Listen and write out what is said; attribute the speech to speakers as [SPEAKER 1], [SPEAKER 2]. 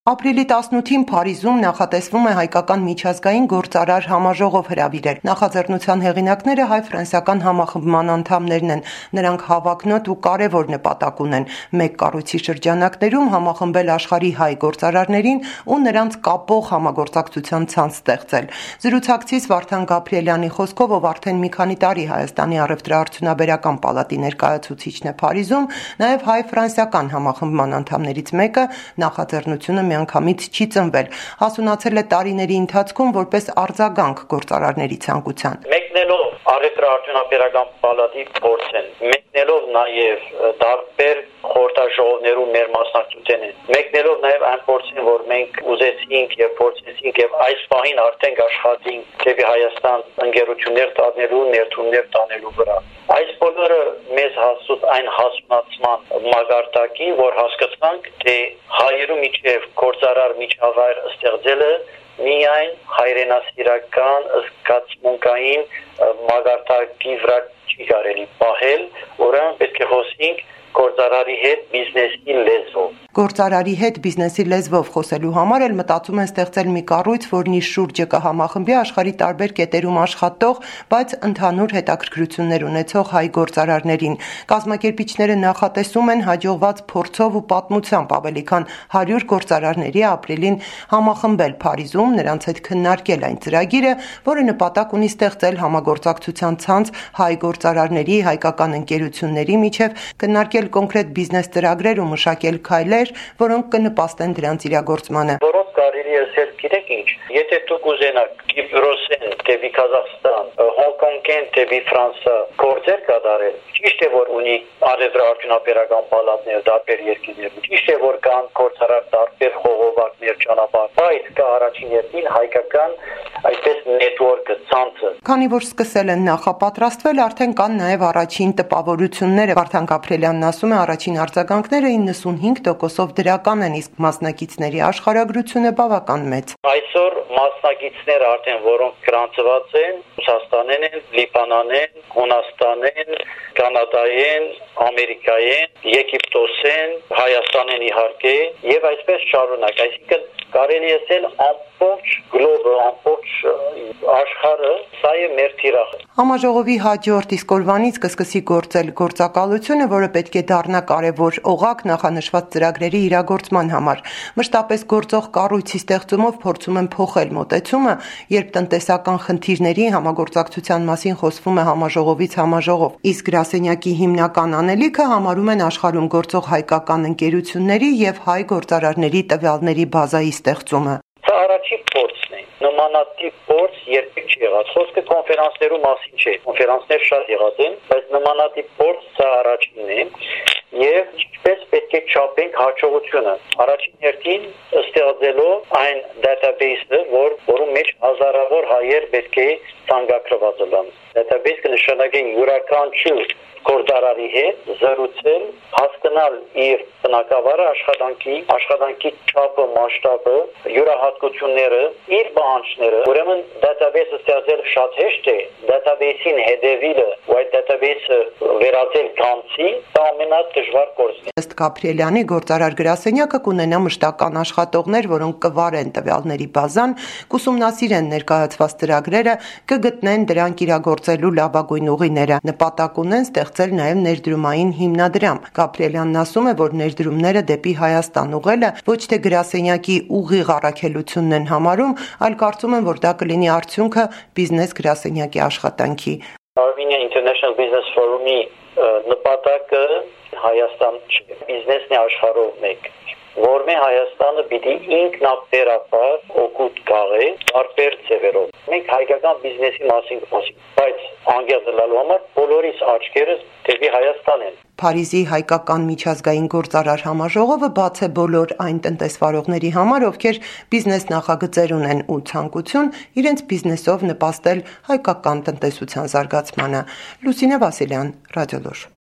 [SPEAKER 1] Ապրիլի 18-ին Փարիզում նախատեսվում է հայկական միջազգային գործարար համաժողով հրավիրել։ Նախաձեռնության հեղինակները հայ-ֆրանսիական համախմբման անդամներն են։ Նրանք հավակնոտ ու կարևոր նպատակ ունեն մեկ կառույցի շրջանակներում համախմբել աշխարհի հայ գործարարներին ու նրանց կապող համագործակցության ցանց ստեղծել։ Զրուցակցից Վարդան Գաբրիելյանի խոսքով, ով արդեն մի քանի տարի Հայաստանի առևտրաարդյունաբերական պալատի ներկայացուցիչն է Փարիզում, նաև հայ-ֆրանսիական համախմբման անդամներից մեկը նախաձեռնությունը միանգամից չի ծնվել, հասունացել է տարիների ընթացքում որպես արձագանք գործարարների ցանկության։
[SPEAKER 2] Մեկնելով առևտրաարդյունաբերական պալատի փորձեն, մեկնելով նաև տարբեր խորհրդաժողովներում մեր մասնակցությունն են, մեկնելով նաև այն փորձին, որ մենք ուզեցինք եւ փորձեցինք եւ այս պահին արդեն աշխատենք դեպի Հայաստան ընկերություններ տանելու, ներդրումներ տանելու վրա։ Այս բոլորը մեզ հասցուց այն հասունացման մագարտակին, որ հասկացանք, թե հայերու միջև գործարար միջավայր ստեղծելը միայն հայրենասիրական զգացմունքային մագարտակի վրա չի կարելի պահել, ուրեմն պետք է խոսենք գործարարի հետ բիզնեսի լեզվով։
[SPEAKER 1] Գործարարի հետ բիզնեսի լեզվով խոսելու համար էլ մտածում են ստեղծել մի կառույց, որն իր շուրջը կհամախմբի աշխարհի տարբեր կետերում աշխատող, բայց ընդհանուր հետաքրքրություններ ունեցող հայ գործարարներին։ Կազմակերպիչները նախատեսում են հաջողված փորձով ու պատմությամբ ավելի քան 100 գործարարների ապրիլին համախմբել Փարիզում, նրանց հետ քննարկել այն ծրագիրը, որը նպատակ ունի ստեղծել համագործակցության ցանց հայ գործարարների, հայկական ընկերությունների միջև, քննարկել կոնկրետ բիզնես ծրագրեր ու մշակել քայլեր, որոնք կնպաստեն դրանց իրագործմանը։
[SPEAKER 2] Որոնք կարելի է ասել, գիտեք ինչ, եթե դուք ուզենաք Կիպրոսեն դեպի Կազախստան, Հոնկոնգեն դեպի Ֆրանսա գործեր կատարել, ճիշտ է որ ունի առևտրաարդյունաբերական պալատներ տարբեր երկրներում, ճիշտ է որ կան գործարար տարբեր խողովակներ ճանապարհ, բայց կա առաջին հերթին հայկական այդպես նետվորքը, ցանցը։
[SPEAKER 1] Քանի որ սկսել են նախապատրաստվել, արդեն կան նաև առաջին տպավորությունները։ Վարդան Գաբրիելյանն ասում է, առաջին արձագանքները 95%-ով դրական են, իսկ մասնակիցների աշխարհագրությունը բավական մեծ։
[SPEAKER 2] Այսօր մասնակիցները արդեն որոնք գրանցված են, Ռուսաստանեն են, Լիբանանեն, Հունաստանեն, Կանադայեն, Ամերիկայեն, Եգիպտոսեն, Հայաստանեն իհարկե, եւ այսպես շարունակ, այսինքն կարելի է ասել ամբողջ գլոբը, ամբողջ աշխարհը, սա է մեր թիրախը։
[SPEAKER 1] Համաժողովի հաջորդ իսկ օրվանից կսկսի գործել գործակալությունը, որը պետք է դառնա կարևոր օղակ նախանշված ծրագրերի իրագործման համար։ Մշտապես գործող կառույցի ստեղծումով փորձում են փոխել մոտեցումը, երբ տնտեսական խնդիրների համագործակցության մասին խոսվում է համաժողովից համաժողով, իսկ գրասենյակի հիմնական անելիքը համարում են աշխարհում գործող հայկական ընկերությունների եւ հայ գործարարների տվյալների բազայի ստեղծումը։
[SPEAKER 2] Սա առաջին փորձն է։ Նմանատիպ փորձ երբեք չի եղած։ Խոսքը կոնֆերանսներու մասին չէ։ Կոնֆերանսներ շատ եղած են, բայց նմանատիպ փորձ սա առաջինն է։ Եվ ինչպես պետք է չափենք հաջողությունը։ Առաջին հերթին ստեղծելով այն դատաբեյսը, որում մեջ հազարավոր հայեր պետք է ցանկագրված լինեն։ Դատաբեյսը նշանակի յուրաքանչյուր գործարարի հետ զրուցել, հասկանալ իր բնակավարը, աշխատանքի չափը, մասշտաբը, յուրահատկությունները, իր պահանջները։ Ուրեմն դատաբեյսը ստեղծել շատ հեշտ է, դատաբեյսին հետևելը, ու այդ դատաբեյսը վերածել կանցի, դա ամենադժվար գործն է։
[SPEAKER 1] Ըստ Գաբրիելյանի, գործարար գրասենյակը կունենա մշտական աշխատողներ, որոնք կվարեն տվյալների բազան, կուսումնասիրեն ներկայացված ծրագրերը, կգտնեն դրանք իրագործելու լավագույն ուղիները։ Նպատակ ունեն ստեղծել նաև ներդրումային հիմնադրամ։ Գաբրիելյանն ասում է, որ ներդրումները դեպի Հայաստան ուղղելը ոչ թե գրասենյակի ուղիղ առաքելությունն են համարում, այլ կարծում են, որ դա կլինի արդյունքը բիզնես գրասենյակի աշխատանքի։
[SPEAKER 2] Armenia International Business Forum-ի նպատակը Հայաստան չէ, բիզնեսն է աշխարհով մեկ, որ մե Հայաստանը պիտի ինքնաբերաբար օգուտ գաղի տարբեր ձևերով։ Մենք հայկական բիզնեսի մասին խոսենք, բայց անգամ դառնալու համար բոլորիս աչքերը դեպի Հայաստան են։
[SPEAKER 1] Փարիզի հայկական միջազգային գործարար համաժողովը բաց է բոլոր այն տնտեսվարողների համար, ովքեր բիզնես նախագծեր ունեն ու ցանկություն իրենց բիզնեսով նպաստել հայկական տնտեսության զարգացմանը։ Լուսինե Վասիլյան, Ռադիոլուր։